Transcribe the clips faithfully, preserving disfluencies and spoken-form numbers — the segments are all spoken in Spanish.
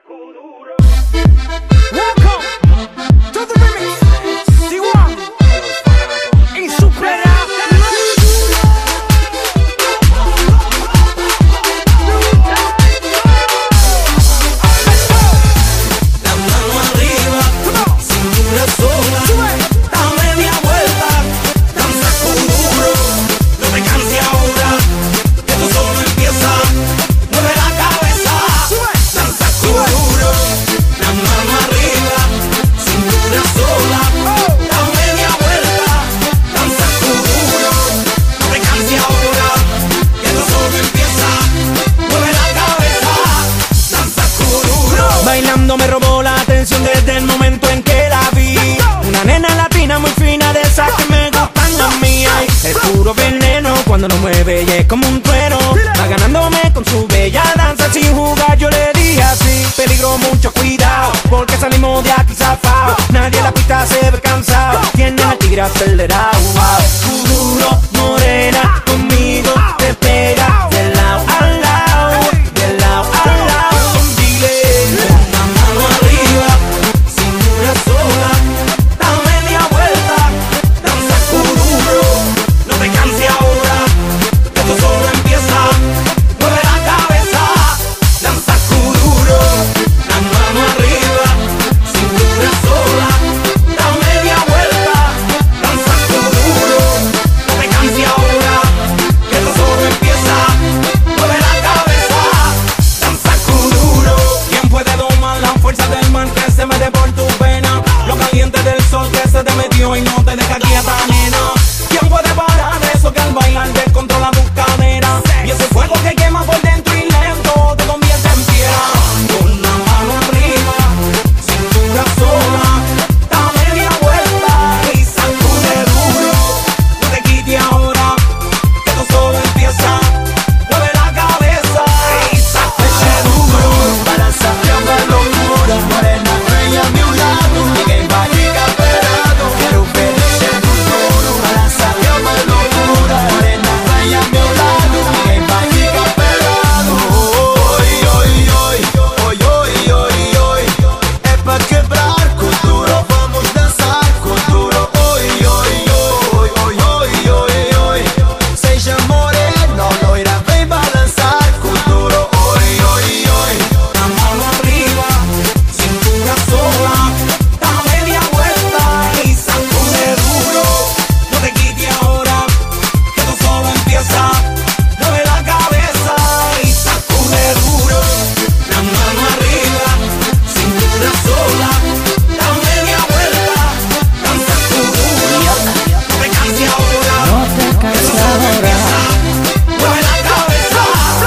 Bailando me robó la atención desde el momento en que la vi. Una nena latina muy fina, de esas que me gustan a mí. Ay, es puro veneno cuando lo mueve y es como un trueno. Va ganándome con su bella danza, sin jugar yo le dije así. Peligro, mucho cuidado, porque salimos de aquí zafao. Nadie en la pista se ve cansado, tiene el tigre acelerado. Tu duro, morena, conmigo te pega de lado a lado, de lado a lado. Y no te deja quieta, nena. ¿Quién puede parar eso que al bailar descontrola tu cadera? Y ese fuego que quema por dentro y lento te convierte en piedra. Con la mano arriba, cintura sola, da media vuelta y sacude duro. No te quites ahora, que esto solo empieza. Mueve la cabeza y sacude duro. Para sacar la locura, morena, ven a mi lado. Ninguém vai ficar esperando. Quero ver esse futuro. Para sacar la locura, morena, ven a mi lado. Ninguém vai ficar esperando. Oi, oi, oi, oi, oi, oi, oi. É pra quebrar com duro, vamos dançar com duro. Oi, oi, oi, oi, oi, oi, oi. Seja morena, loira, vem balançar com duro. Oi, oi, oi. La mano arriba, cintura sola, da media vuelta y sacude duro. No te quites ahora, que esto solo empieza. Mueve la cabeza y sacude duro. La mano arriba, cintura sola, da media vuelta, danza tu duro. No te canses ahora, No te canses ahora. mueve la cabeza,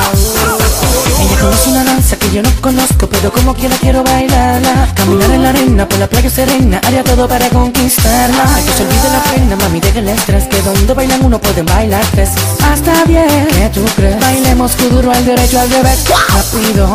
danza tu Ella duro. conoce una danza que yo no conozco, pero como quiera quiero bailarla. Caminar en la arena, por la playa serena, haría todo para conquistarla. Que se olvide la pena, mami, deja el estrés, que donde bailan uno pueden bailar tres. Hasta bien, ¿qué tú crees? Bailemos kuduro al derecho, al revés, rápido,